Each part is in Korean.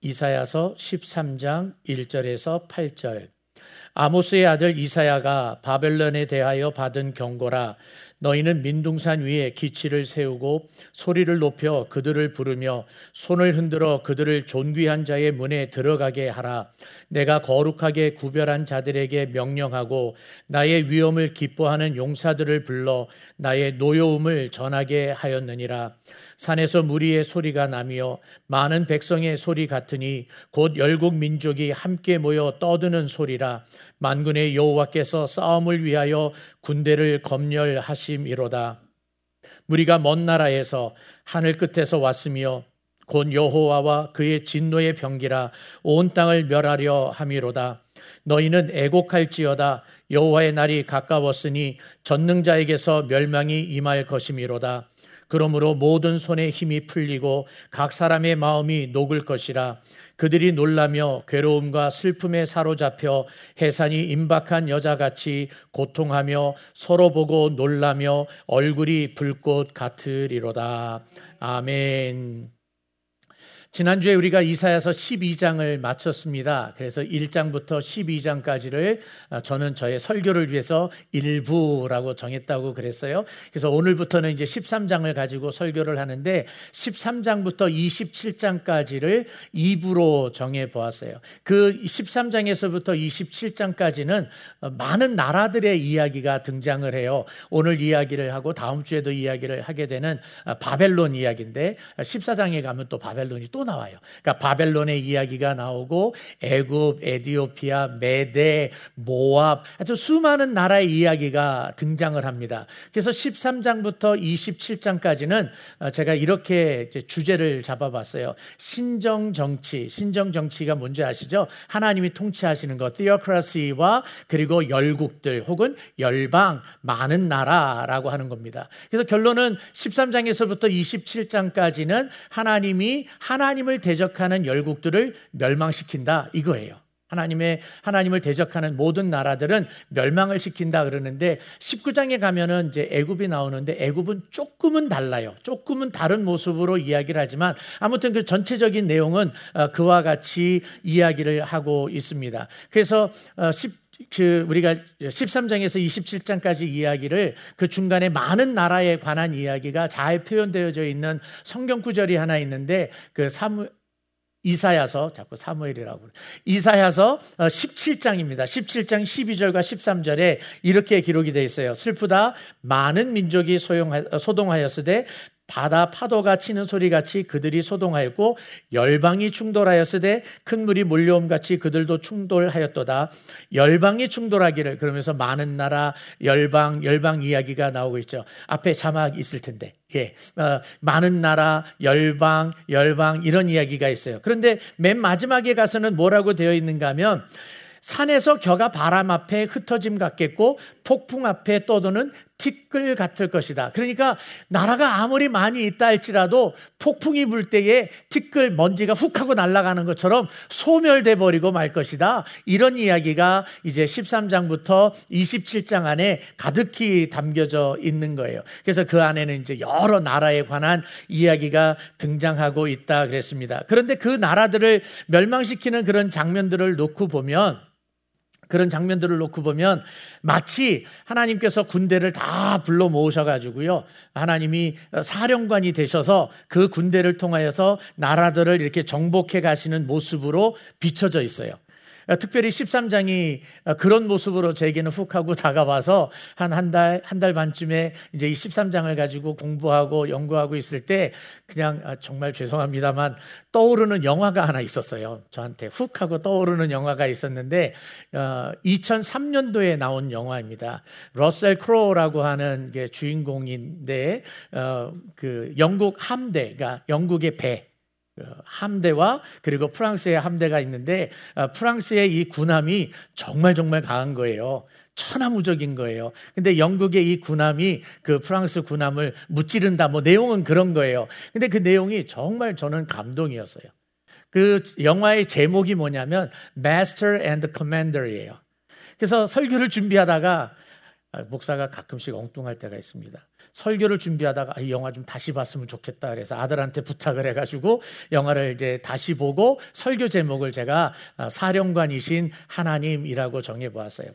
이사야서 13장 1절에서 8절. 아모스의 아들 이사야가 바벨론에 대하여 받은 경고라. 너희는 민둥산 위에 기치를 세우고 소리를 높여 그들을 부르며 손을 흔들어 그들을 존귀한 자의 문에 들어가게 하라. 내가 거룩하게 구별한 자들에게 명령하고 나의 위엄을 기뻐하는 용사들을 불러 나의 노여움을 전하게 하였느니라. 산에서 무리의 소리가 나며 많은 백성의 소리 같으니 곧 열국 민족이 함께 모여 떠드는 소리라. 만군의 여호와께서 싸움을 위하여 군대를 검열하심이로다. 무리가 먼 나라에서 하늘 끝에서 왔으며 곧 여호와와 그의 진노의 병기라 온 땅을 멸하려 함이로다. 너희는 애곡할지어다. 여호와의 날이 가까웠으니 전능자에게서 멸망이 임할 것이미로다. 그러므로 모든 손에 힘이 풀리고 각 사람의 마음이 녹을 것이라. 그들이 놀라며 괴로움과 슬픔에 사로잡혀 해산이 임박한 여자같이 고통하며 서로 보고 놀라며 얼굴이 불꽃 같으리로다. 아멘. 지난주에 우리가 이사야서 12장을 마쳤습니다. 그래서 1장부터 12장까지를 저는 저의 설교를 위해서 일부라고 정했다고 그랬어요. 그래서 오늘부터는 이제 13장을 가지고 설교를 하는데 13장부터 27장까지를 2부로 정해 보았어요. 그 13장에서부터 27장까지는 많은 나라들의 이야기가 등장을 해요. 오늘 이야기를 하고 다음 주에도 이야기를 하게 되는 바벨론 이야기인데 14장에 가면 또 바벨론이 또 나와요. 그러니까 바벨론의 이야기가 나오고 애굽, 에디오피아, 메데, 모압 아주 수많은 나라의 이야기가 등장을 합니다. 그래서 13장부터 27장까지는 제가 이렇게 주제를 잡아봤어요. 신정정치, 신정정치가 뭔지 아시죠? 하나님이 통치하시는 것, theocracy와 그리고 열국들 혹은 열방, 많은 나라라고 하는 겁니다. 그래서 결론은 13장에서부터 27장까지는 하나님을 대적하는 열국들을 멸망시킨다 이거예요. 하나님을 대적하는 모든 나라들은 멸망을 시킨다 그러는데 19장에 가면은 이제 애굽이 나오는데 애굽은 조금은 달라요. 조금은 다른 모습으로 이야기를 하지만 아무튼 그 전체적인 내용은 그와 같이 이야기를 하고 있습니다. 그래서 우리가 13장에서 27장까지 이야기를 그 중간에 많은 나라에 관한 이야기가 잘 표현되어져 있는 성경 구절이 하나 있는데 그 이사야서 17장입니다. 17장 12절과 13절에 이렇게 기록이 되어 있어요. 슬프다 많은 민족이 소동하였으되 바다 파도가 치는 소리같이 그들이 소동하였고 열방이 충돌하였으되 큰 물이 몰려옴같이 그들도 충돌하였도다. 열방이 충돌하기를 그러면서 많은 나라 열방 이야기가 나오고 있죠. 앞에 자막 있을 텐데 많은 나라 열방 이런 이야기가 있어요. 그런데 맨 마지막에 가서는 뭐라고 되어 있는가 하면 산에서 겨가 바람 앞에 흩어짐 같겠고 폭풍 앞에 떠도는 티끌 같을 것이다. 그러니까 나라가 아무리 많이 있다 할지라도 폭풍이 불 때에 티끌 먼지가 훅 하고 날아가는 것처럼 소멸돼 버리고 말 것이다. 이런 이야기가 이제 13장부터 27장 안에 가득히 담겨져 있는 거예요. 그래서 그 안에는 이제 여러 나라에 관한 이야기가 등장하고 있다 그랬습니다. 그런데 그 나라들을 멸망시키는 그런 장면들을 놓고 보면 마치 하나님께서 군대를 다 불러 모으셔가지고요. 하나님이 사령관이 되셔서 그 군대를 통하여서 나라들을 이렇게 정복해 가시는 모습으로 비춰져 있어요. 특별히 13장이 그런 모습으로 제게는 훅 하고 다가와서 한 달 반쯤에 이제 이 13장을 가지고 공부하고 연구하고 있을 때 그냥 정말 죄송합니다만 떠오르는 영화가 하나 있었어요. 저한테 훅 하고 떠오르는 영화가 있었는데 2003년도에 나온 영화입니다. 러셀 크로우라고 하는 게 주인공인데 그 영국 함대가 영국의 배 함대와 그리고 프랑스의 함대가 있는데 프랑스의 이 군함이 정말 강한 거예요. 천하무적인 거예요. 근데 영국의 이 군함이 그 프랑스 군함을 무찌른다 뭐 내용은 그런 거예요. 근데 그 내용이 정말 저는 감동이었어요. 그 영화의 제목이 뭐냐면 Master and Commander이에요. 그래서 설교를 준비하다가 목사가 가끔씩 엉뚱할 때가 있습니다. 설교를 준비하다가 이 영화 좀 다시 봤으면 좋겠다 그래서 아들한테 부탁을 해가지고 영화를 이제 다시 보고 설교 제목을 제가 사령관이신 하나님이라고 정해보았어요.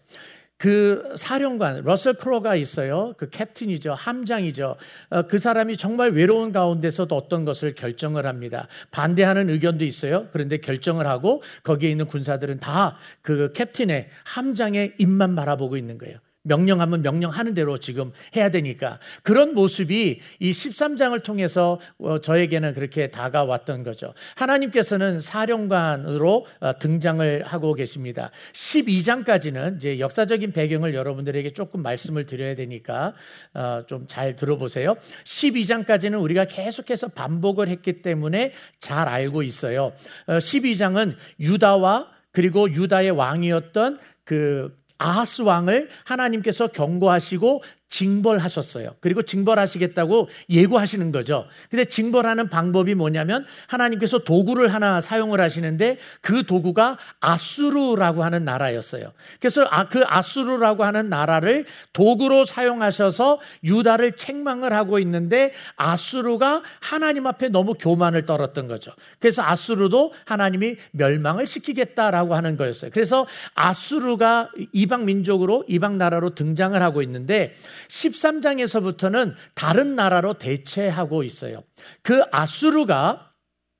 그 사령관 러셀 크로가 있어요. 그 캡틴이죠. 함장이죠. 그 사람이 정말 외로운 가운데서도 어떤 것을 결정을 합니다. 반대하는 의견도 있어요. 그런데 결정을 하고 거기에 있는 군사들은 다 그 캡틴의 함장의 입만 바라보고 있는 거예요. 명령하면 명령하는 대로 지금 해야 되니까. 그런 모습이 이 13장을 통해서 저에게는 그렇게 다가왔던 거죠. 하나님께서는 사령관으로 등장을 하고 계십니다. 12장까지는 이제 역사적인 배경을 여러분들에게 조금 말씀을 드려야 되니까 좀 잘 들어보세요. 12장까지는 우리가 계속해서 반복을 했기 때문에 잘 알고 있어요. 12장은 유다와 그리고 유다의 왕이었던 그 아하스 왕을 하나님께서 경고하시고 징벌하셨어요. 그리고 징벌하시겠다고 예고하시는 거죠. 근데 징벌하는 방법이 뭐냐면 하나님께서 도구를 하나 사용을 하시는데 그 도구가 아수르라고 하는 나라였어요. 그래서 그 아수르라고 하는 나라를 도구로 사용하셔서 유다를 책망을 하고 있는데 아수르가 하나님 앞에 너무 교만을 떨었던 거죠. 그래서 아수르도 하나님이 멸망을 시키겠다라고 하는 거였어요. 그래서 아수르가 이방 민족으로 이방 나라로 등장을 하고 있는데 13장에서부터는 다른 나라로 대체하고 있어요. 그 아수르가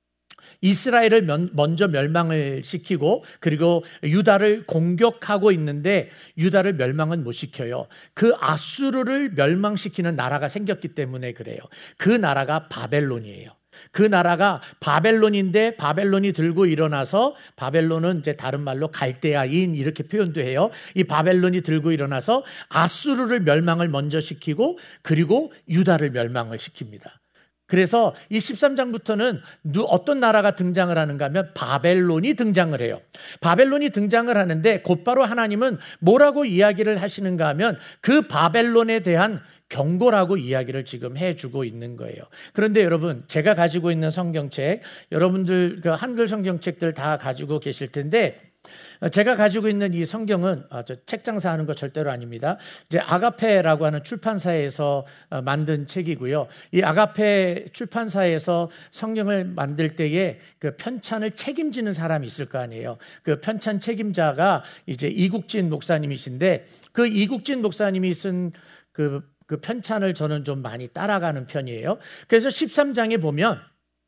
이스라엘을 먼저 멸망을 시키고 그리고 유다를 공격하고 있는데 유다를 멸망은 못 시켜요. 그 아수르를 멸망시키는 나라가 생겼기 때문에 그래요. 그 나라가 바벨론이에요. 그 나라가 바벨론인데 바벨론이 들고 일어나서 바벨론은 이제 다른 말로 갈대아인 이렇게 표현도 해요. 이 바벨론이 들고 일어나서 아수르를 멸망을 먼저 시키고 그리고 유다를 멸망을 시킵니다. 그래서 이 13장부터는 어떤 나라가 등장을 하는가 하면 바벨론이 등장을 해요. 바벨론이 등장을 하는데 곧바로 하나님은 뭐라고 이야기를 하시는가 하면 그 바벨론에 대한 경고라고 이야기를 지금 해주고 있는 거예요. 그런데 여러분, 제가 가지고 있는 성경책, 여러분들 그 한글 성경책들 다 가지고 계실 텐데 제가 가지고 있는 이 성경은 저 책 장사하는 거 절대로 아닙니다. 이제 아가페라고 하는 출판사에서 만든 책이고요. 이 아가페 출판사에서 성경을 만들 때에 그 편찬을 책임지는 사람이 있을 거 아니에요. 그 편찬 책임자가 이제 이국진 목사님이신데 그 이국진 목사님이 쓴 그 편찬을 저는 좀 많이 따라가는 편이에요. 그래서 13장에 보면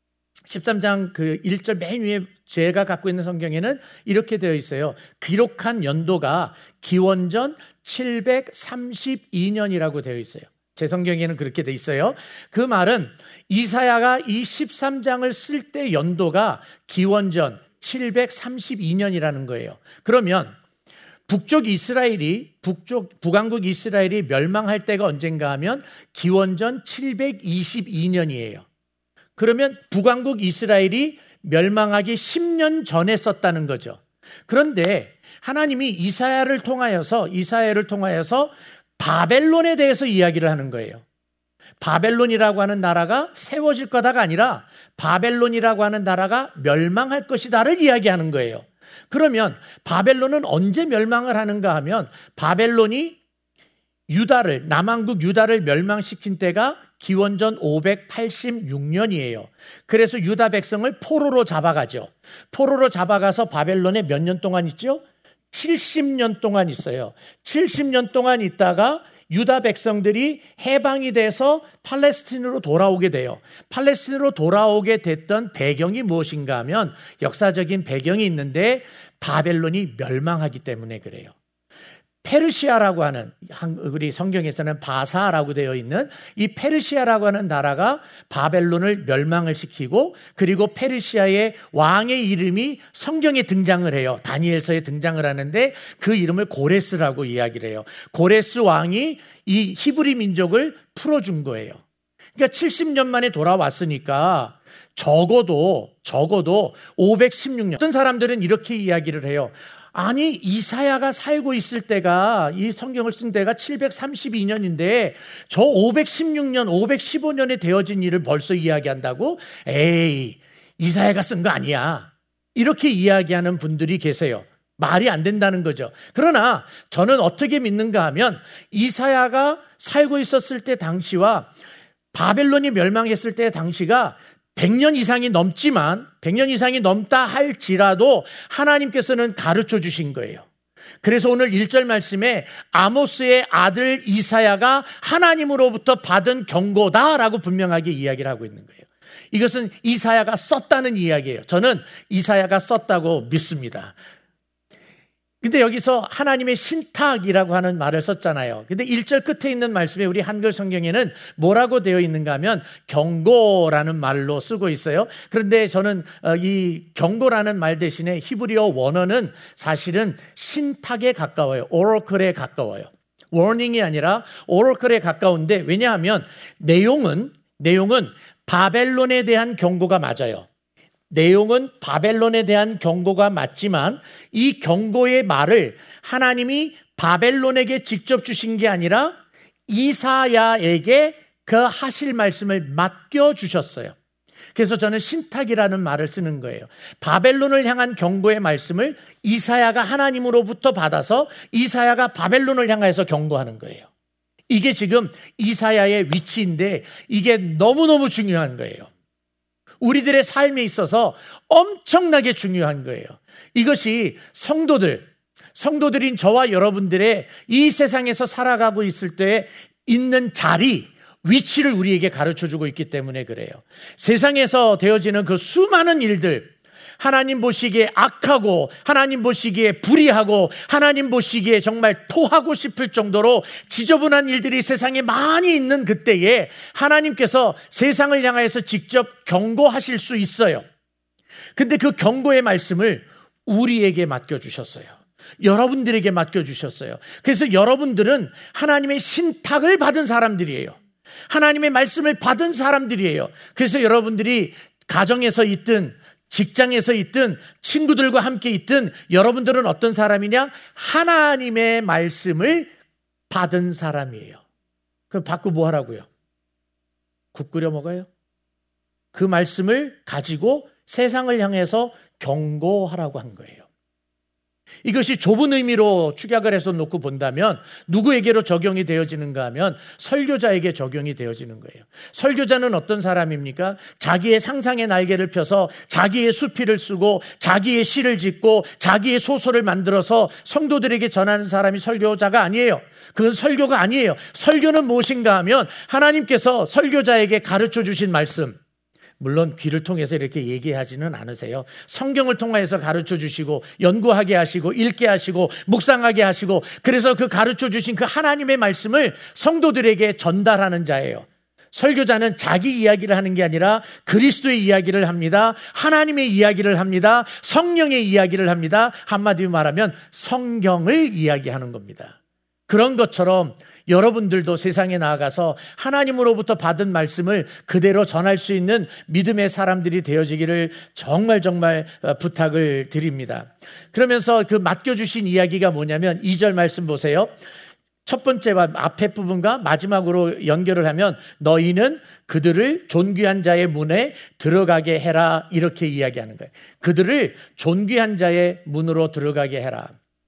13장 그 1절 맨 위에 제가 갖고 있는 성경에는 이렇게 되어 있어요. 기록한 연도가 기원전 732년이라고 되어 있어요. 제 성경에는 그렇게 되어 있어요. 그 말은 이사야가 이 13장을 쓸 때 연도가 기원전 732년이라는 거예요. 그러면 북왕국 이스라엘이 멸망할 때가 언젠가 하면 기원전 722년이에요. 그러면 북왕국 이스라엘이 멸망하기 10년 전에 썼다는 거죠. 그런데 하나님이 이사야를 통하여서 바벨론에 대해서 이야기를 하는 거예요. 바벨론이라고 하는 나라가 세워질 거다가 아니라 바벨론이라고 하는 나라가 멸망할 것이다를 이야기하는 거예요. 그러면 바벨론은 언제 멸망을 하는가 하면 바벨론이 남왕국 유다를 멸망시킨 때가 기원전 586년이에요. 그래서 유다 백성을 포로로 잡아가죠. 포로로 잡아가서 바벨론에 몇 년 동안 있죠? 70년 동안 있어요. 70년 동안 있다가 유다 백성들이 해방이 돼서 팔레스틴으로 돌아오게 돼요. 팔레스틴으로 돌아오게 됐던 배경이 무엇인가 하면 역사적인 배경이 있는데 바벨론이 멸망하기 때문에 그래요. 페르시아라고 하는, 우리 성경에서는 바사라고 되어 있는 이 페르시아라고 하는 나라가 바벨론을 멸망을 시키고 그리고 페르시아의 왕의 이름이 성경에 등장을 해요. 다니엘서에 등장을 하는데 그 이름을 고레스라고 이야기를 해요. 고레스 왕이 이 히브리 민족을 풀어준 거예요. 그러니까 70년 만에 돌아왔으니까 적어도 516년. 어떤 사람들은 이렇게 이야기를 해요. 아니 이사야가 살고 있을 때가 이 성경을 쓴 때가 732년인데 저 516년 515년에 되어진 일을 벌써 이야기한다고? 에이 이사야가 쓴 거 아니야. 이렇게 이야기하는 분들이 계세요. 말이 안 된다는 거죠. 그러나 저는 어떻게 믿는가 하면 이사야가 살고 있었을 때 당시와 바벨론이 멸망했을 때 당시가 100년 이상이 넘지만 100년 이상이 넘다 할지라도 하나님께서는 가르쳐 주신 거예요. 그래서 오늘 1절 말씀에 아모스의 아들 이사야가 하나님으로부터 받은 경고다라고 분명하게 이야기를 하고 있는 거예요. 이것은 이사야가 썼다는 이야기예요. 저는 이사야가 썼다고 믿습니다. 근데 여기서 하나님의 신탁이라고 하는 말을 썼잖아요. 근데 1절 끝에 있는 말씀에 우리 한글 성경에는 뭐라고 되어 있는가 하면 경고라는 말로 쓰고 있어요. 그런데 저는 이 경고라는 말 대신에 히브리어 원어는 사실은 신탁에 가까워요. 오라클에 가까워요. 워닝이 아니라 오라클에 가까운데, 왜냐하면 내용은 바벨론에 대한 경고가 맞아요. 내용은 바벨론에 대한 경고가 맞지만 이 경고의 말을 하나님이 바벨론에게 직접 주신 게 아니라 이사야에게 그 하실 말씀을 맡겨주셨어요. 그래서 저는 신탁이라는 말을 쓰는 거예요. 바벨론을 향한 경고의 말씀을 이사야가 하나님으로부터 받아서 이사야가 바벨론을 향해서 경고하는 거예요. 이게 지금 이사야의 위치인데 이게 너무너무 중요한 거예요. 우리들의 삶에 있어서 엄청나게 중요한 거예요. 이것이 성도들인 저와 여러분들의 이 세상에서 살아가고 있을 때 있는 자리, 위치를 우리에게 가르쳐주고 있기 때문에 그래요. 세상에서 되어지는 그 수많은 일들, 하나님 보시기에 악하고 하나님 보시기에 불의하고 하나님 보시기에 정말 토하고 싶을 정도로 지저분한 일들이 세상에 많이 있는 그때에 하나님께서 세상을 향해서 직접 경고하실 수 있어요. 근데 그 경고의 말씀을 우리에게 맡겨주셨어요. 여러분들에게 맡겨주셨어요. 그래서 여러분들은 하나님의 신탁을 받은 사람들이에요. 하나님의 말씀을 받은 사람들이에요. 그래서 여러분들이 가정에서 있든 직장에서 있든 친구들과 함께 있든 여러분들은 어떤 사람이냐? 하나님의 말씀을 받은 사람이에요. 그럼 받고 뭐 하라고요? 국 끓여 먹어요? 그 말씀을 가지고 세상을 향해서 경고하라고 한 거예요. 이것이 좁은 의미로 축약을 해서 놓고 본다면 누구에게로 적용이 되어지는가 하면 설교자에게 적용이 되어지는 거예요. 설교자는 어떤 사람입니까? 자기의 상상의 날개를 펴서 자기의 수필을 쓰고 자기의 시를 짓고 자기의 소설을 만들어서 성도들에게 전하는 사람이 설교자가 아니에요. 그건 설교가 아니에요. 설교는 무엇인가 하면 하나님께서 설교자에게 가르쳐 주신 말씀, 물론 귀를 통해서 이렇게 얘기하지는 않으세요. 성경을 통해서 가르쳐 주시고 연구하게 하시고 읽게 하시고 묵상하게 하시고, 그래서 그 가르쳐 주신 그 하나님의 말씀을 성도들에게 전달하는 자예요. 설교자는 자기 이야기를 하는 게 아니라 그리스도의 이야기를 합니다. 하나님의 이야기를 합니다. 성령의 이야기를 합니다. 한마디로 말하면 성경을 이야기하는 겁니다. 그런 것처럼 여러분들도 세상에 나아가서 하나님으로부터 받은 말씀을 그대로 전할 수 있는 믿음의 사람들이 되어지기를 정말 부탁을 드립니다. 그러면서 그 맡겨주신 이야기가 뭐냐면 2절 말씀 보세요. 첫 번째 앞에 부분과 마지막으로 연결을 하면 너희는 그들을 존귀한 자의 문에 들어가게 해라, 이렇게 이야기하는 거예요. 그들을 존귀한 자의 문으로 들어가게 해라.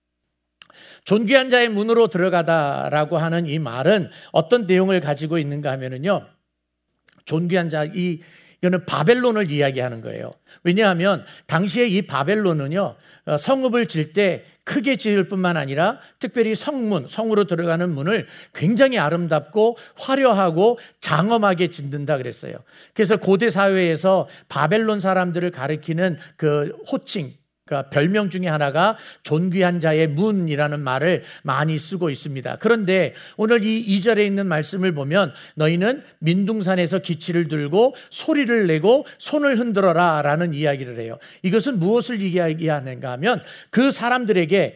존귀한 자의 문으로 들어가다라고 하는 이 말은 어떤 내용을 가지고 있는가 하면은요, 존귀한 자, 이거는 바벨론을 이야기하는 거예요. 왜냐하면 당시에 이 바벨론은요, 성읍을 질 때 크게 지을 뿐만 아니라 특별히 성으로 들어가는 문을 굉장히 아름답고 화려하고 장엄하게 짓는다 그랬어요. 그래서 고대 사회에서 바벨론 사람들을 가리키는 그 호칭, 그러니까 별명 중에 하나가 존귀한 자의 문이라는 말을 많이 쓰고 있습니다. 그런데 오늘 이 2절에 있는 말씀을 보면 너희는 민둥산에서 기치를 들고 소리를 내고 손을 흔들어라 라는 이야기를 해요. 이것은 무엇을 이야기하는가 하면 그 사람들이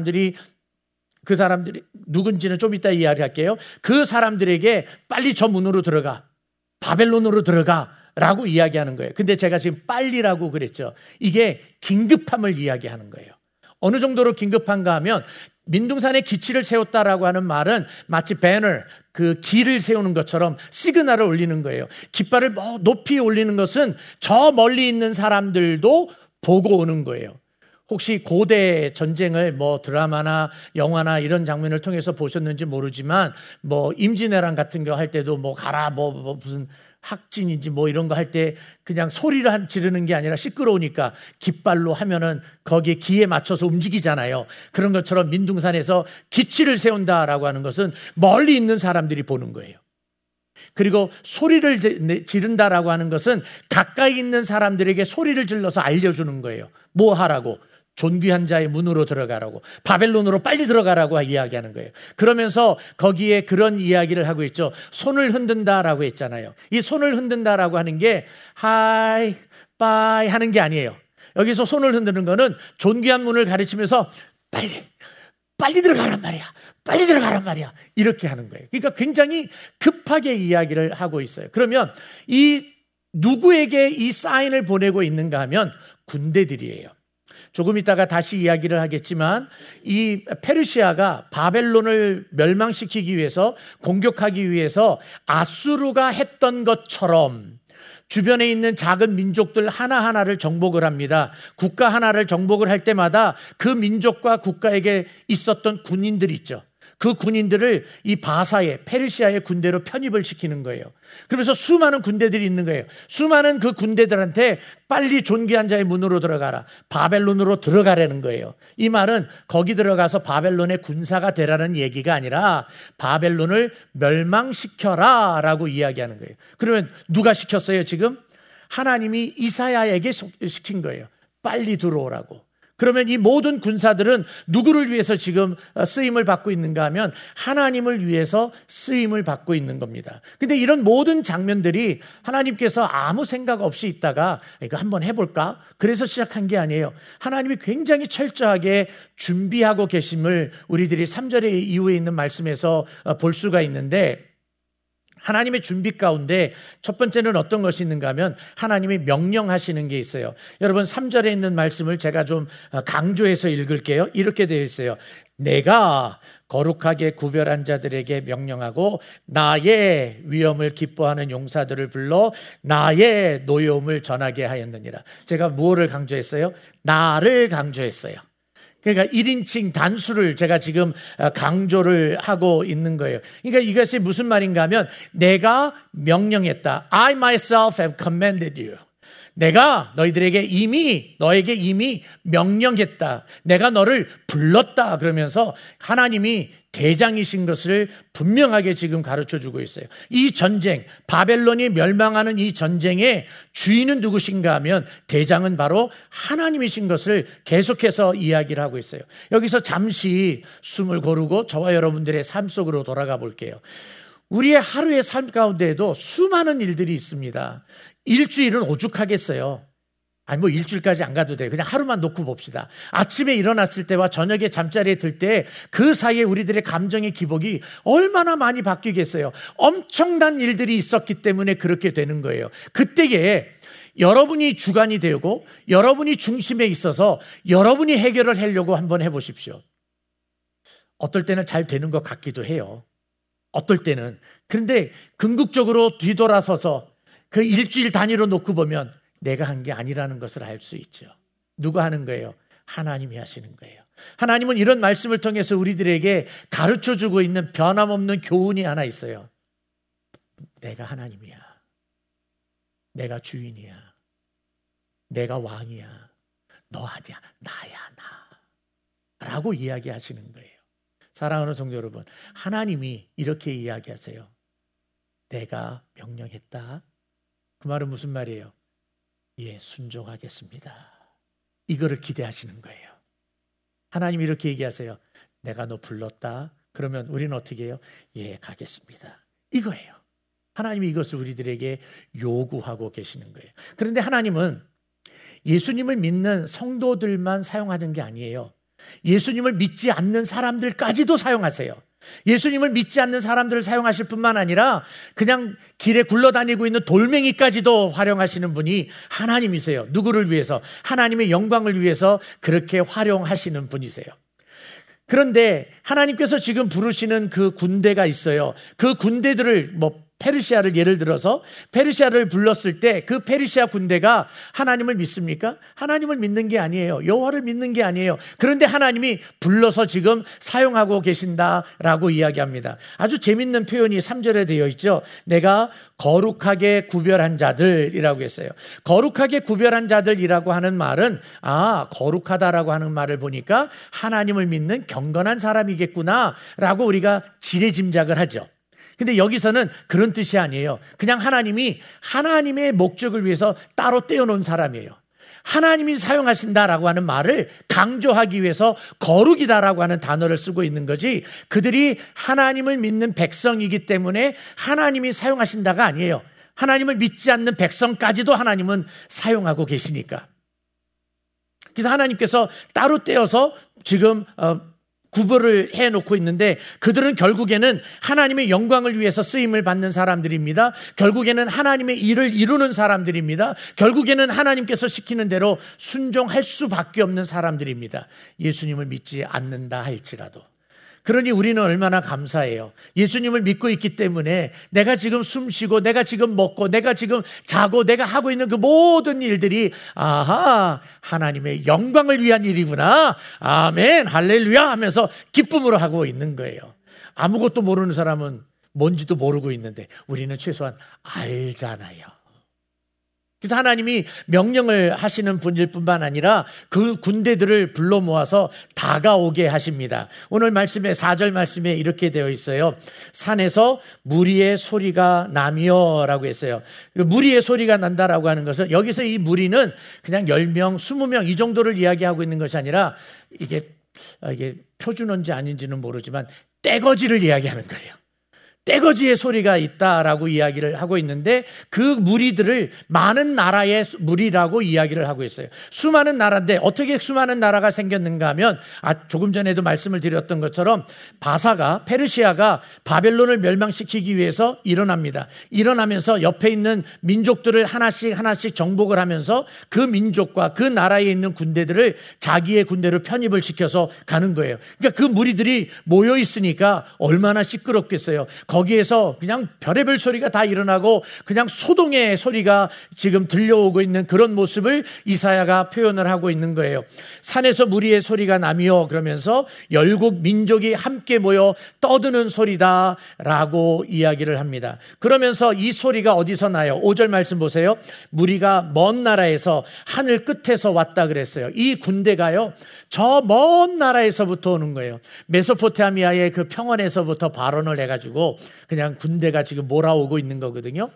누군지는 좀 이따 이야기할게요. 그 사람들에게 빨리 저 문으로 들어가, 바벨론으로 들어가 라고 이야기하는 거예요. 근데 제가 지금 빨리라고 그랬죠. 이게 긴급함을 이야기하는 거예요. 어느 정도로 긴급한가 하면 민둥산에 기치를 세웠다라고 하는 말은 마치 배너, 그 길을 세우는 것처럼 시그널을 올리는 거예요. 깃발을 높이 올리는 것은 저 멀리 있는 사람들도 보고 오는 거예요. 혹시 고대 전쟁을 뭐 드라마나 영화나 이런 장면을 통해서 보셨는지 모르지만 뭐 임진왜란 같은 거 할 때도 뭐 가라 뭐 무슨 학진인지 뭐 이런 거 할 때 그냥 소리를 지르는 게 아니라 시끄러우니까 깃발로 하면은 거기에 기에 맞춰서 움직이잖아요. 그런 것처럼 민둥산에서 기치를 세운다라고 하는 것은 멀리 있는 사람들이 보는 거예요. 그리고 소리를 지른다라고 하는 것은 가까이 있는 사람들에게 소리를 질러서 알려주는 거예요. 뭐 하라고? 존귀한 자의 문으로 들어가라고, 바벨론으로 빨리 들어가라고 이야기하는 거예요. 그러면서 거기에 그런 이야기를 하고 있죠. 손을 흔든다라고 했잖아요. 이 손을 흔든다라고 하는 게 하이, 바이 하는 게 아니에요. 여기서 손을 흔드는 거는 존귀한 문을 가르치면서 빨리 들어가란 말이야. 빨리 들어가란 말이야. 이렇게 하는 거예요. 그러니까 굉장히 급하게 이야기를 하고 있어요. 그러면 이 누구에게 이 사인을 보내고 있는가 하면 군대들이에요. 조금 있다가 다시 이야기를 하겠지만 이 페르시아가 바벨론을 멸망시키기 위해서, 공격하기 위해서 아수르가 했던 것처럼 주변에 있는 작은 민족들 하나하나를 정복을 합니다. 국가 하나를 정복을 할 때마다 그 민족과 국가에게 있었던 군인들이 있죠. 그 군인들을 이 바사의 페르시아의 군대로 편입을 시키는 거예요. 그러면서 수많은 군대들이 있는 거예요. 수많은 그 군대들한테 빨리 존귀한 자의 문으로 들어가라, 바벨론으로 들어가라는 거예요. 이 말은 거기 들어가서 바벨론의 군사가 되라는 얘기가 아니라 바벨론을 멸망시켜라 라고 이야기하는 거예요. 그러면 누가 시켰어요? 지금 하나님이 이사야에게 시킨 거예요. 빨리 들어오라고. 그러면 이 모든 군사들은 누구를 위해서 지금 쓰임을 받고 있는가 하면 하나님을 위해서 쓰임을 받고 있는 겁니다. 근데 이런 모든 장면들이 하나님께서 아무 생각 없이 있다가 이거 한번 해볼까? 그래서 시작한 게 아니에요. 하나님이 굉장히 철저하게 준비하고 계심을 우리들이 3절의 이후에 있는 말씀에서 볼 수가 있는데, 하나님의 준비 가운데 첫 번째는 어떤 것이 있는가 하면 하나님이 명령하시는 게 있어요. 여러분 3절에 있는 말씀을 제가 좀 강조해서 읽을게요. 이렇게 되어 있어요. 내가 거룩하게 구별한 자들에게 명령하고 나의 위엄을 기뻐하는 용사들을 불러 나의 노여움을 전하게 하였느니라. 제가 무엇을 강조했어요? 나를 강조했어요. 그러니까 1인칭 단수를 제가 지금 강조를 하고 있는 거예요. 그러니까 이것이 무슨 말인가 하면 내가 명령했다. I myself have commanded you. 내가 너에게 이미 명령했다. 내가 너를 불렀다. 그러면서 하나님이 대장이신 것을 분명하게 지금 가르쳐주고 있어요. 이 전쟁, 바벨론이 멸망하는 이 전쟁의 주인은 누구신가 하면 대장은 바로 하나님이신 것을 계속해서 이야기를 하고 있어요. 여기서 잠시 숨을 고르고 저와 여러분들의 삶 속으로 돌아가 볼게요. 우리의 하루의 삶 가운데에도 수많은 일들이 있습니다. 일주일은 오죽하겠어요. 아니 뭐 일주일까지 안 가도 돼요. 그냥 하루만 놓고 봅시다. 아침에 일어났을 때와 저녁에 잠자리에 들 때 그 사이에 우리들의 감정의 기복이 얼마나 많이 바뀌겠어요. 엄청난 일들이 있었기 때문에 그렇게 되는 거예요. 그때에 여러분이 주관이 되고 여러분이 중심에 있어서 여러분이 해결을 하려고 한번 해보십시오. 어떨 때는 잘 되는 것 같기도 해요. 어떨 때는. 그런데 궁극적으로 뒤돌아서서 그 일주일 단위로 놓고 보면 내가 한 게 아니라는 것을 알 수 있죠. 누가 하는 거예요? 하나님이 하시는 거예요. 하나님은 이런 말씀을 통해서 우리들에게 가르쳐주고 있는 변함없는 교훈이 하나 있어요. 내가 하나님이야. 내가 주인이야. 내가 왕이야. 너 아니야. 나야 나. 라고 이야기하시는 거예요. 사랑하는 성도 여러분, 하나님이 이렇게 이야기하세요. 내가 명령했다. 그 말은 무슨 말이에요? 예, 순종하겠습니다. 이거를 기대하시는 거예요. 하나님이 이렇게 얘기하세요. 내가 너 불렀다. 그러면 우리는 어떻게 해요? 예, 가겠습니다. 이거예요. 하나님이 이것을 우리들에게 요구하고 계시는 거예요. 그런데 하나님은 예수님을 믿는 성도들만 사용하는 게 아니에요. 예수님을 믿지 않는 사람들까지도 사용하세요. 예수님을 믿지 않는 사람들을 사용하실 뿐만 아니라 그냥 길에 굴러다니고 있는 돌멩이까지도 활용하시는 분이 하나님이세요. 누구를 위해서? 하나님의 영광을 위해서 그렇게 활용하시는 분이세요. 그런데 하나님께서 지금 부르시는 그 군대가 있어요. 그 군대들을 페르시아를 예를 들어서 페르시아를 불렀을 때 그 페르시아 군대가 하나님을 믿습니까? 하나님을 믿는 게 아니에요. 여호와를 믿는 게 아니에요. 그런데 하나님이 불러서 지금 사용하고 계신다라고 이야기합니다. 아주 재밌는 표현이 3절에 되어 있죠. 내가 거룩하게 구별한 자들이라고 했어요. 거룩하게 구별한 자들이라고 하는 말은 거룩하다라고 하는 말을 보니까 하나님을 믿는 경건한 사람이겠구나라고 우리가 지레짐작을 하죠. 근데 여기서는 그런 뜻이 아니에요. 그냥 하나님이 하나님의 목적을 위해서 따로 떼어놓은 사람이에요. 하나님이 사용하신다라고 하는 말을 강조하기 위해서 거룩이다라고 하는 단어를 쓰고 있는 거지, 그들이 하나님을 믿는 백성이기 때문에 하나님이 사용하신다가 아니에요. 하나님을 믿지 않는 백성까지도 하나님은 사용하고 계시니까. 그래서 하나님께서 따로 떼어서 지금 구별을 해놓고 있는데, 그들은 결국에는 하나님의 영광을 위해서 쓰임을 받는 사람들입니다. 결국에는 하나님의 일을 이루는 사람들입니다. 결국에는 하나님께서 시키는 대로 순종할 수밖에 없는 사람들입니다. 예수님을 믿지 않는다 할지라도. 그러니 우리는 얼마나 감사해요. 예수님을 믿고 있기 때문에 내가 지금 숨 쉬고 내가 지금 먹고 내가 지금 자고 내가 하고 있는 그 모든 일들이 하나님의 영광을 위한 일이구나, 아멘, 할렐루야 하면서 기쁨으로 하고 있는 거예요. 아무것도 모르는 사람은 뭔지도 모르고 있는데 우리는 최소한 알잖아요. 그래서 하나님이 명령을 하시는 분일 뿐만 아니라 그 군대들을 불러 모아서 다가오게 하십니다. 오늘 말씀에 4절 말씀에 이렇게 되어 있어요. 산에서 무리의 소리가 나며 라고 했어요. 무리의 소리가 난다라고 하는 것은, 여기서 이 무리는 그냥 10명, 20명 이 정도를 이야기하고 있는 것이 아니라 이게 표준어인지 아닌지는 모르지만 떼거지를 이야기하는 거예요. 떼거지의 소리가 있다라고 이야기를 하고 있는데, 그 무리들을 많은 나라의 무리라고 이야기를 하고 있어요. 수많은 나라인데 어떻게 수많은 나라가 생겼는가 하면, 조금 전에도 말씀을 드렸던 것처럼 페르시아가 바벨론을 멸망시키기 위해서 일어납니다. 일어나면서 옆에 있는 민족들을 하나씩 정복을 하면서 그 민족과 그 나라에 있는 군대들을 자기의 군대로 편입을 시켜서 가는 거예요. 그러니까 그 무리들이 모여 있으니까 얼마나 시끄럽겠어요. 거기에서 그냥 별의별 소리가 다 일어나고 그냥 소동의 소리가 지금 들려오고 있는 그런 모습을 이사야가 표현을 하고 있는 거예요. 산에서 무리의 소리가 나며, 그러면서 열국 민족이 함께 모여 떠드는 소리다라고 이야기를 합니다. 그러면서 이 소리가 어디서 나요? 5절 말씀 보세요. 무리가 먼 나라에서 하늘 끝에서 왔다 그랬어요. 이 군대가요, 저 먼 나라에서부터 오는 거예요. 메소포타미아의 그 평원에서부터 발원을 해가지고 그냥 군대가 지금 몰아오고 있는 거거든요.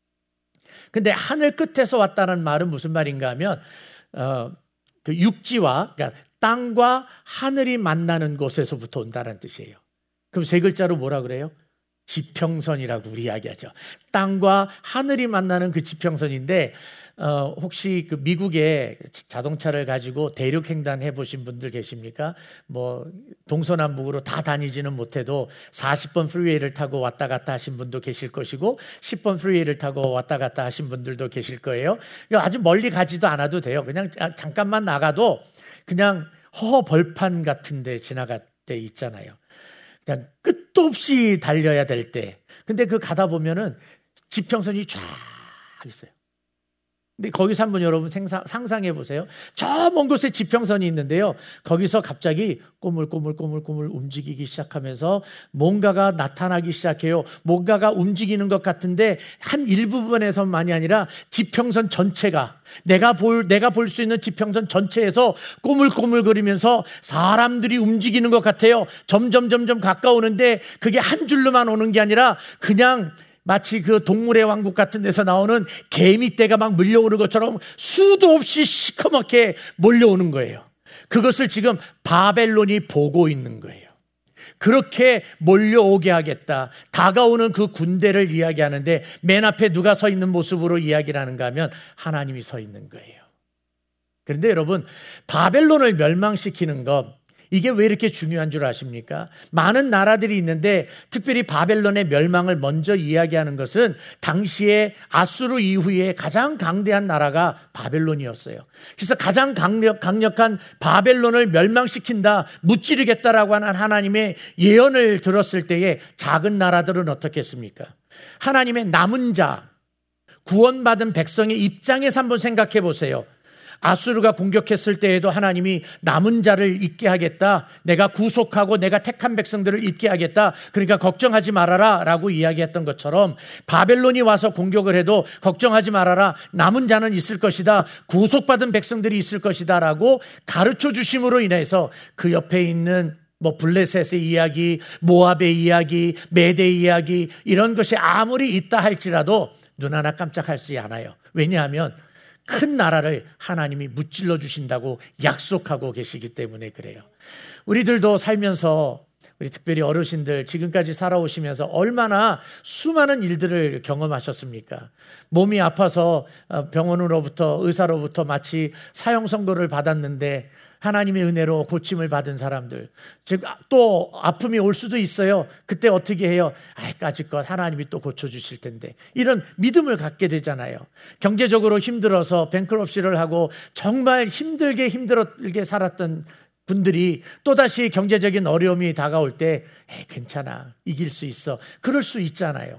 근데 하늘 끝에서 왔다는 말은 무슨 말인가 하면, 그 육지와, 그러니까 땅과 하늘이 만나는 곳에서부터 온다는 뜻이에요. 그럼 세 글자로 뭐라 그래요? 지평선이라고 우리 이야기하죠. 땅과 하늘이 만나는 그 지평선인데, 혹시 그 미국에 자동차를 가지고 대륙횡단 해보신 분들 계십니까? 뭐 동서남북으로 다 다니지는 못해도 40번 프리웨이를 타고 왔다 갔다 하신 분도 계실 것이고 10번 프리웨이를 타고 왔다 갔다 하신 분들도 계실 거예요. 아주 멀리 가지도 않아도 돼요. 그냥 잠깐만 나가도 그냥 허허 벌판 같은 데 지나갈 때 있잖아요. 그냥 끝도 없이 달려야 될 때. 근데 그 가다 보면은 지평선이 쫙 있어요. 근데 거기서 한번 여러분 상상해 보세요. 저 먼 곳에 지평선이 있는데요, 거기서 갑자기 꼬물꼬물 움직이기 시작하면서 뭔가가 나타나기 시작해요. 뭔가가 움직이는 것 같은데 한 일부분에서만이 아니라 지평선 전체가, 내가 볼 수 있는 지평선 전체에서 꼬물꼬물거리면서 사람들이 움직이는 것 같아요. 점점 가까우는데 그게 한 줄로만 오는 게 아니라 그냥 마치 그 동물의 왕국 같은 데서 나오는 개미떼가 막 밀려오는 것처럼 수도 없이 시커멓게 몰려오는 거예요. 그것을 지금 바벨론이 보고 있는 거예요. 그렇게 몰려오게 하겠다. 다가오는 그 군대를 이야기하는데 맨 앞에 누가 서 있는 모습으로 이야기를 하는가 하면 하나님이 서 있는 거예요. 그런데 여러분, 바벨론을 멸망시키는 것, 이게 왜 이렇게 중요한 줄 아십니까? 많은 나라들이 있는데 특별히 바벨론의 멸망을 먼저 이야기하는 것은 당시에 아수르 이후에 가장 강대한 나라가 바벨론이었어요. 그래서 가장 강력한 바벨론을 멸망시킨다, 무찌르겠다라고 하는 하나님의 예언을 들었을 때에 작은 나라들은 어떻겠습니까? 하나님의 남은 자, 구원받은 백성의 입장에서 한번 생각해 보세요. 아수르가 공격했을 때에도 하나님이 남은 자를 있게 하겠다, 내가 구속하고 내가 택한 백성들을 있게 하겠다, 그러니까 걱정하지 말아라 라고 이야기했던 것처럼 바벨론이 와서 공격을 해도 걱정하지 말아라, 남은 자는 있을 것이다, 구속받은 백성들이 있을 것이다 라고 가르쳐 주심으로 인해서 그 옆에 있는 블레셋의 이야기, 모압의 이야기, 메대의 이야기, 이런 것이 아무리 있다 할지라도 눈 하나 깜짝하지 않아요. 왜냐하면 큰 나라를 하나님이 무찔러 주신다고 약속하고 계시기 때문에 그래요. 우리들도 살면서, 우리 특별히 어르신들 지금까지 살아오시면서 얼마나 수많은 일들을 경험하셨습니까? 몸이 아파서 병원으로부터, 의사로부터 마치 사형 선고를 받았는데 하나님의 은혜로 고침을 받은 사람들, 즉 또 아픔이 올 수도 있어요. 그때 어떻게 해요? 까짓것 하나님이 또 고쳐주실 텐데, 이런 믿음을 갖게 되잖아요. 경제적으로 힘들어서 뱅크럽시를 하고 정말 힘들게 살았던 분들이 또다시 경제적인 어려움이 다가올 때 괜찮아, 이길 수 있어, 그럴 수 있잖아요.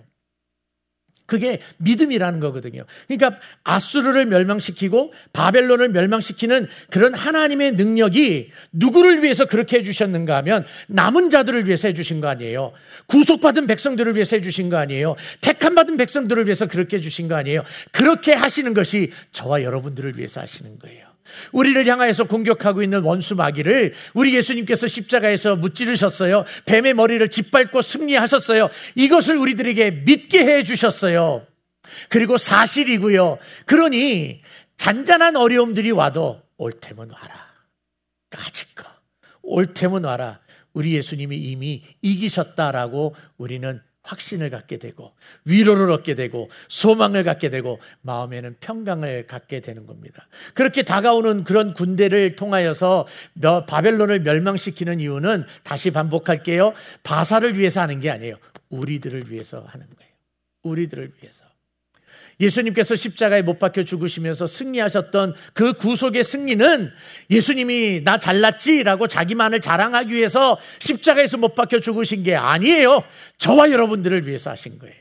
그게 믿음이라는 거거든요. 그러니까 아수르를 멸망시키고 바벨론을 멸망시키는 그런 하나님의 능력이 누구를 위해서 그렇게 해주셨는가 하면 남은 자들을 위해서 해주신 거 아니에요. 구속받은 백성들을 위해서 해주신 거 아니에요. 택함받은 백성들을 위해서 그렇게 해주신 거 아니에요. 그렇게 하시는 것이 저와 여러분들을 위해서 하시는 거예요. 우리를 향하여서 공격하고 있는 원수 마귀를 우리 예수님께서 십자가에서 무찌르셨어요. 뱀의 머리를 짓밟고 승리하셨어요. 이것을 우리들에게 믿게 해주셨어요. 그리고 사실이고요. 그러니 잔잔한 어려움들이 와도 올 테면 와라, 까짓거 올 테면 와라, 우리 예수님이 이미 이기셨다라고 우리는 확신을 갖게 되고 위로를 얻게 되고 소망을 갖게 되고 마음에는 평강을 갖게 되는 겁니다. 그렇게 다가오는 그런 군대를 통하여서 바벨론을 멸망시키는 이유는, 다시 반복할게요, 바사를 위해서 하는 게 아니에요. 우리들을 위해서 하는 거예요. 우리들을 위해서. 예수님께서 십자가에 못 박혀 죽으시면서 승리하셨던 그 구속의 승리는 예수님이 나 잘났지라고 자기만을 자랑하기 위해서 십자가에서 못 박혀 죽으신 게 아니에요. 저와 여러분들을 위해서 하신 거예요.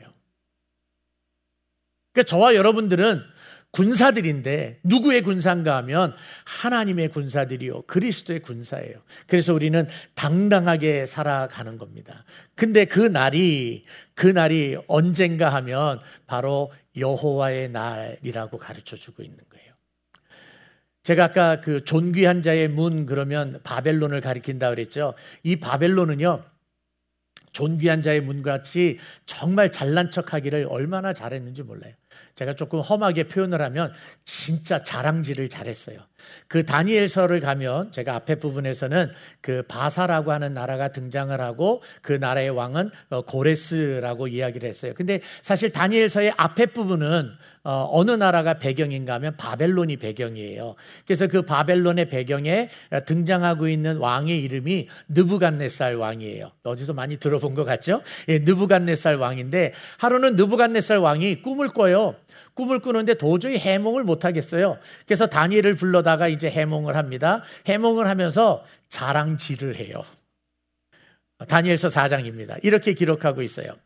그러니까 저와 여러분들은 군사들인데 누구의 군사인가 하면 하나님의 군사들이요, 그리스도의 군사예요. 그래서 우리는 당당하게 살아가는 겁니다. 근데 그 날이 언젠가 하면 바로 여호와의 날이라고 가르쳐주고 있는 거예요. 제가 아까 그 존귀한 자의 문 그러면 바벨론을 가리킨다 그랬죠. 이 바벨론은요, 존귀한 자의 문같이 정말 잘난 척하기를 얼마나 잘했는지 몰라요. 제가 조금 험하게 표현을 하면 진짜 자랑질을 잘했어요. 그 다니엘서를 가면 제가 앞에 부분에서는 그 바사라고 하는 나라가 등장을 하고 그 나라의 왕은 고레스라고 이야기를 했어요. 근데 사실 다니엘서의 앞에 부분은 어느 나라가 배경인가 하면 바벨론이 배경이에요. 그래서 그 바벨론의 배경에 등장하고 있는 왕의 이름이 느부갓네살 왕이에요. 어디서 많이 들어본 것 같죠? 예, 느부갓네살 왕인데 하루는 느부갓네살 왕이 꿈을 꿔요. 꿈을 꾸는데 도저히 해몽을 못 하겠어요. 그래서 다니엘을 불러다가 이제 해몽을 합니다. 해몽을 하면서 자랑질을 해요. 다니엘서 4장입니다. 이렇게 기록하고 있어요.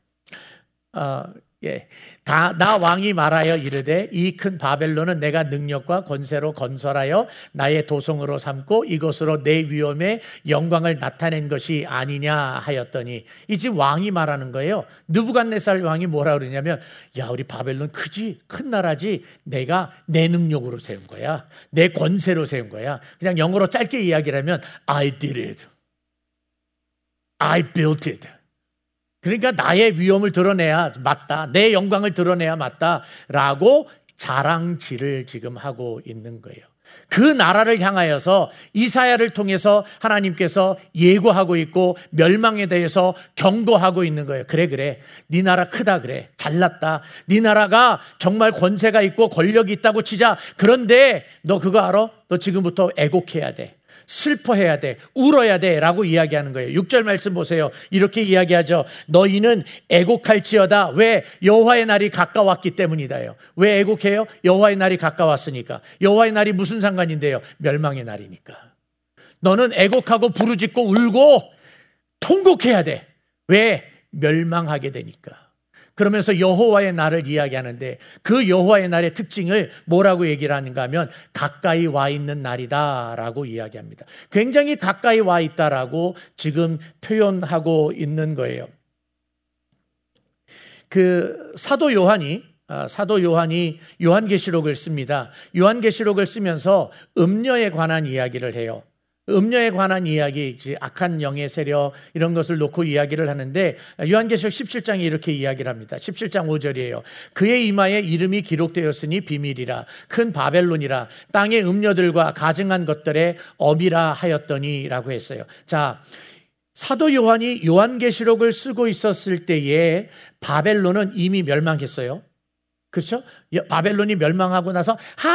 나 왕이 말하여 이르되 이 큰 바벨론은 내가 능력과 권세로 건설하여 나의 도성으로 삼고 이것으로 내 위엄의 영광을 나타낸 것이 아니냐 하였더니, 이 지금 왕이 말하는 거예요. 느부갓네살 왕이 뭐라 그러냐면, 야, 우리 바벨론 크지, 큰 나라지, 내가 내 능력으로 세운 거야, 내 권세로 세운 거야. 그냥 영어로 짧게 이야기를 하면 I did it, I built it. 그러니까 나의 위엄을 드러내야 맞다, 내 영광을 드러내야 맞다라고 자랑질을 지금 하고 있는 거예요. 그 나라를 향하여서 이사야를 통해서 하나님께서 예고하고 있고 멸망에 대해서 경고하고 있는 거예요. 그래, 네 나라 크다, 그래, 잘났다, 네 나라가 정말 권세가 있고 권력이 있다고 치자. 그런데 너 그거 알아? 너 지금부터 애곡해야 돼, 슬퍼해야 돼, 울어야 돼 라고 이야기하는 거예요. 6절 말씀 보세요. 이렇게 이야기하죠. 너희는 애곡할지어다. 왜? 여호와의 날이 가까웠기 때문이다요. 왜 애곡해요? 여호와의 날이 가까웠으니까. 여호와의 날이 무슨 상관인데요? 멸망의 날이니까. 너는 애곡하고 부르짖고 울고 통곡해야 돼. 왜? 멸망하게 되니까. 그러면서 여호와의 날을 이야기하는데 그 여호와의 날의 특징을 뭐라고 얘기를 하는가 하면 가까이 와 있는 날이다라고 이야기합니다. 굉장히 가까이 와 있다라고 지금 표현하고 있는 거예요. 그 사도 요한이 요한계시록을 씁니다. 요한계시록을 쓰면서 음녀에 관한 이야기를 해요. 음녀에 관한 이야기, 악한 영의 세력 이런 것을 놓고 이야기를 하는데 요한계시록 17장에 이렇게 이야기를 합니다. 17장 5절이에요. 그의 이마에 이름이 기록되었으니 비밀이라 큰 바벨론이라 땅의 음녀들과 가증한 것들의 엄이라 하였더니 라고 했어요. 자, 사도 요한이 요한계시록을 쓰고 있었을 때에 바벨론은 이미 멸망했어요. 그렇죠? 바벨론이 멸망하고 나서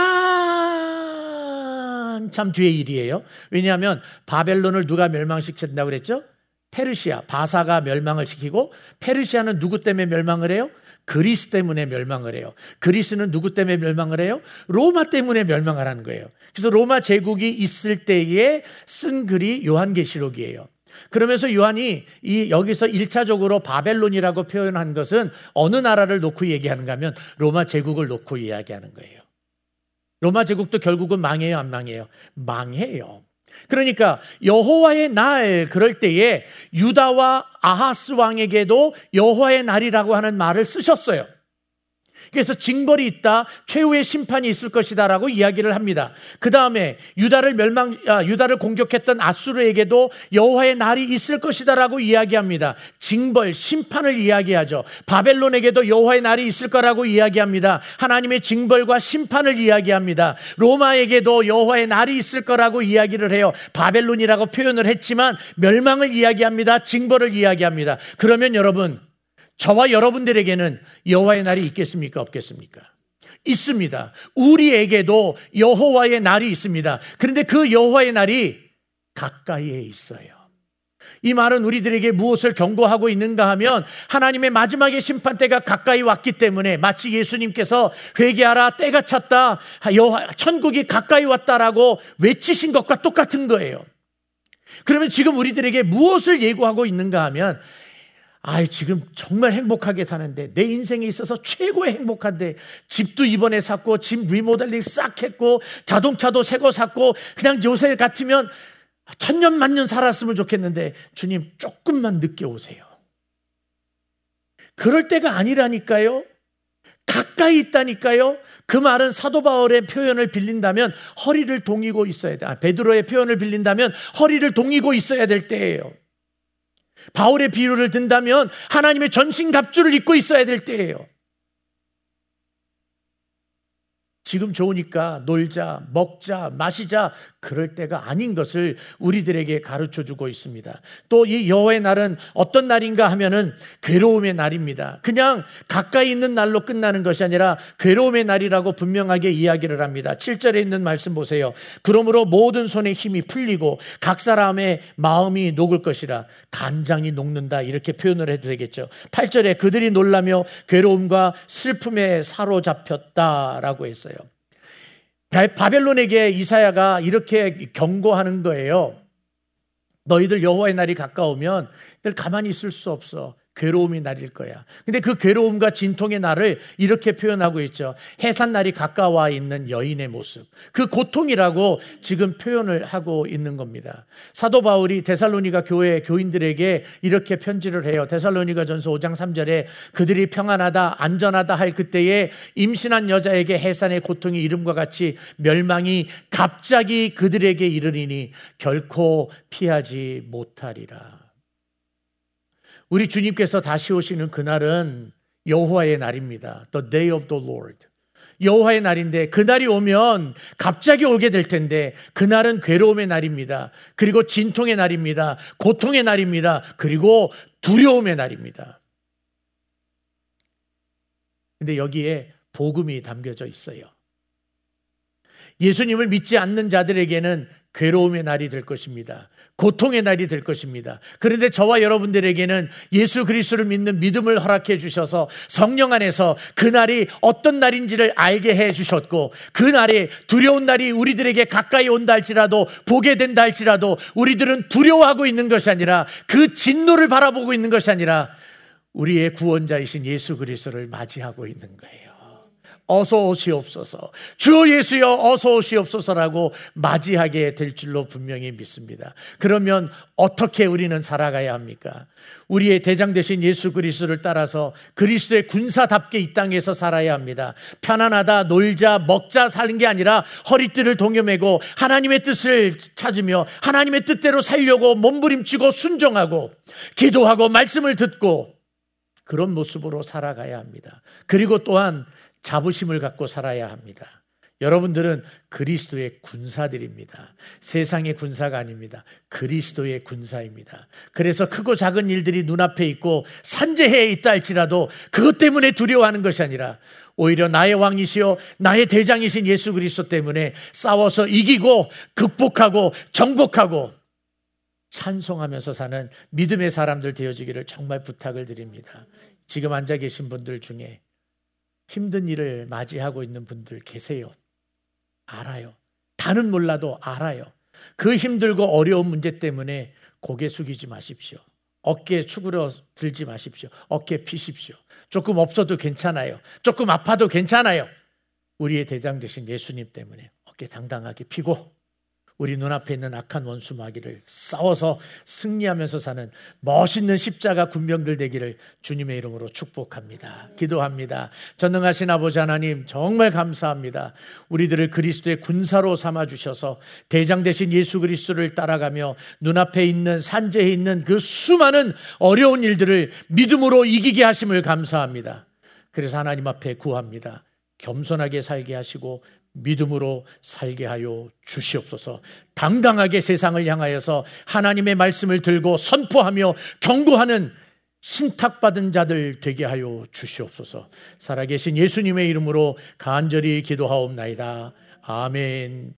한참 뒤의 일이에요. 왜냐하면 바벨론을 누가 멸망시킨다고 그랬죠? 페르시아, 바사가 멸망을 시키고, 페르시아는 누구 때문에 멸망을 해요? 그리스 때문에 멸망을 해요. 그리스는 누구 때문에 멸망을 해요? 로마 때문에 멸망을 하는 거예요. 그래서 로마 제국이 있을 때에 쓴 글이 요한계시록이에요. 그러면서 요한이 여기서 1차적으로 바벨론이라고 표현한 것은 어느 나라를 놓고 얘기하는가 하면 로마 제국을 놓고 이야기하는 거예요. 로마 제국도 결국은 망해요, 안 망해요? 망해요. 그러니까 여호와의 날, 그럴 때에 유다와 아하스 왕에게도 여호와의 날이라고 하는 말을 쓰셨어요. 그래서 징벌이 있다, 최후의 심판이 있을 것이다 라고 이야기를 합니다. 그 다음에 유다를 공격했던 아수르에게도 여호와의 날이 있을 것이다 라고 이야기합니다. 징벌, 심판을 이야기하죠. 바벨론에게도 여호와의 날이 있을 거라고 이야기합니다. 하나님의 징벌과 심판을 이야기합니다. 로마에게도 여호와의 날이 있을 거라고 이야기를 해요. 바벨론이라고 표현을 했지만 멸망을 이야기합니다. 징벌을 이야기합니다. 그러면 여러분, 저와 여러분들에게는 여호와의 날이 있겠습니까? 없겠습니까? 있습니다. 우리에게도 여호와의 날이 있습니다. 그런데 그 여호와의 날이 가까이에 있어요. 이 말은 우리들에게 무엇을 경고하고 있는가 하면 하나님의 마지막의 심판 때가 가까이 왔기 때문에 마치 예수님께서 회개하라, 때가 찼다, 천국이 가까이 왔다라고 외치신 것과 똑같은 거예요. 그러면 지금 우리들에게 무엇을 예고하고 있는가 하면 지금 정말 행복하게 사는데, 내 인생에 있어서 최고의 행복한데, 집도 이번에 샀고, 집 리모델링 싹 했고, 자동차도 새 거 샀고, 그냥 요새 같으면 천년 만년 살았으면 좋겠는데 주님 조금만 늦게 오세요. 그럴 때가 아니라니까요. 가까이 있다니까요. 그 말은 사도 바울의 표현을 빌린다면 허리를 동이고 있어야 돼. 베드로의 표현을 빌린다면 허리를 동이고 있어야 될 때예요. 바울의 비유를 든다면 하나님의 전신갑주를 입고 있어야 될 때예요. 지금 좋으니까 놀자, 먹자, 마시자, 그럴 때가 아닌 것을 우리들에게 가르쳐주고 있습니다. 또 이 여호와의 날은 어떤 날인가 하면은 괴로움의 날입니다. 그냥 가까이 있는 날로 끝나는 것이 아니라 괴로움의 날이라고 분명하게 이야기를 합니다. 7절에 있는 말씀 보세요. 그러므로 모든 손에 힘이 풀리고 각 사람의 마음이 녹을 것이라. 간장이 녹는다, 이렇게 표현을 해도 되겠죠. 8절에 그들이 놀라며 괴로움과 슬픔에 사로잡혔다라고 했어요. 바벨론에게 이사야가 이렇게 경고하는 거예요. 너희들 여호와의 날이 가까우면 늘 가만히 있을 수 없어. 괴로움이 날일 거야. 근데 그 괴로움과 진통의 날을 이렇게 표현하고 있죠. 해산날이 가까워 있는 여인의 모습. 그 고통이라고 지금 표현을 하고 있는 겁니다. 사도 바울이 데살로니가 교회 교인들에게 이렇게 편지를 해요. 데살로니가전서 5장 3절에 그들이 평안하다 안전하다 할 그때에 임신한 여자에게 해산의 고통이 이름과 같이 멸망이 갑자기 그들에게 이르리니 결코 피하지 못하리라. 우리 주님께서 다시 오시는 그날은 여호와의 날입니다. The day of the Lord. 여호와의 날인데 그날이 오면 갑자기 오게 될 텐데 그날은 괴로움의 날입니다. 그리고 진통의 날입니다. 고통의 날입니다. 그리고 두려움의 날입니다. 근데 여기에 복음이 담겨져 있어요. 예수님을 믿지 않는 자들에게는 괴로움의 날이 될 것입니다. 고통의 날이 될 것입니다. 그런데 저와 여러분들에게는 예수 그리스도를 믿는 믿음을 허락해 주셔서 성령 안에서 그 날이 어떤 날인지를 알게 해 주셨고, 그 날이 두려운 날이 우리들에게 가까이 온다 할지라도, 보게 된다 할지라도 우리들은 두려워하고 있는 것이 아니라, 그 진노를 바라보고 있는 것이 아니라 우리의 구원자이신 예수 그리스도를 맞이하고 있는 거예요. 어서 오시옵소서, 주 예수여 어서 오시옵소서라고 맞이하게 될 줄로 분명히 믿습니다. 그러면 어떻게 우리는 살아가야 합니까? 우리의 대장 되신 예수 그리스도를 따라서 그리스도의 군사답게 이 땅에서 살아야 합니다. 편안하다, 놀자, 먹자 사는 게 아니라 허리띠를 동여매고 하나님의 뜻을 찾으며 하나님의 뜻대로 살려고 몸부림치고 순종하고 기도하고 말씀을 듣고 그런 모습으로 살아가야 합니다. 그리고 또한 자부심을 갖고 살아야 합니다. 여러분들은 그리스도의 군사들입니다. 세상의 군사가 아닙니다. 그리스도의 군사입니다. 그래서 크고 작은 일들이 눈앞에 있고 산재해에 있다 할지라도 그것 때문에 두려워하는 것이 아니라 오히려 나의 왕이시여 나의 대장이신 예수 그리스도 때문에 싸워서 이기고 극복하고 정복하고 찬송하면서 사는 믿음의 사람들 되어지기를 정말 부탁을 드립니다. 지금 앉아 계신 분들 중에 힘든 일을 맞이하고 있는 분들 계세요. 알아요. 다는 몰라도 알아요. 그 힘들고 어려운 문제 때문에 고개 숙이지 마십시오. 어깨에 축으로 들지 마십시오. 어깨 피십시오. 조금 없어도 괜찮아요. 조금 아파도 괜찮아요. 우리의 대장 되신 예수님 때문에 어깨 당당하게 피고 우리 눈앞에 있는 악한 원수 마귀를 싸워서 승리하면서 사는 멋있는 십자가 군병들 되기를 주님의 이름으로 축복합니다. 기도합니다. 전능하신 아버지 하나님 정말 감사합니다. 우리들을 그리스도의 군사로 삼아주셔서 대장 되신 예수 그리스도를 따라가며 눈앞에 있는 산재에 있는 그 수많은 어려운 일들을 믿음으로 이기게 하심을 감사합니다. 그래서 하나님 앞에 구합니다. 겸손하게 살게 하시고 믿음으로 살게 하여 주시옵소서. 당당하게 세상을 향하여서 하나님의 말씀을 들고 선포하며 경고하는 신탁받은 자들 되게 하여 주시옵소서. 살아계신 예수님의 이름으로 간절히 기도하옵나이다. 아멘.